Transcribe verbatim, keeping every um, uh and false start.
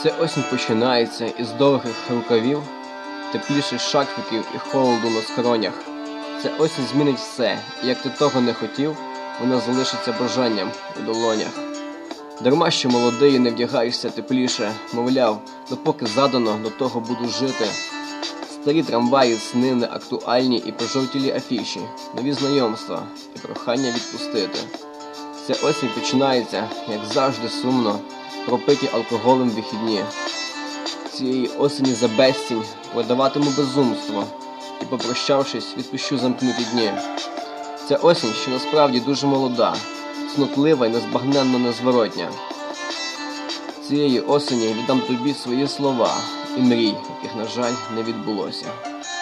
Ця осінь починається із довгих рукавів, тепліших шарфиків і холоду на скронях. Ця осінь змінить все, і як ти того не хотів, вона залишиться бажанням у долонях. Дарма, що молодий, не вдягаєшся тепліше, мовляв, допоки задано, до того буду жити. Старі трамваї, сни неактуальні і пожовтілі афіші, нові знайомства і прохання відпустити. Ця осінь починається, як завжди, сумно, пропиті алкоголем вихідні. Цієї осені за безцінь продаватиму безумство і, попрощавшись, відпущу замкнуті дні. Ця осінь, що насправді дуже молода, цнотлива й незбагненно незворотня. Цієї осені віддам тобі свої слова і мрій, яких, на жаль, не відбулося.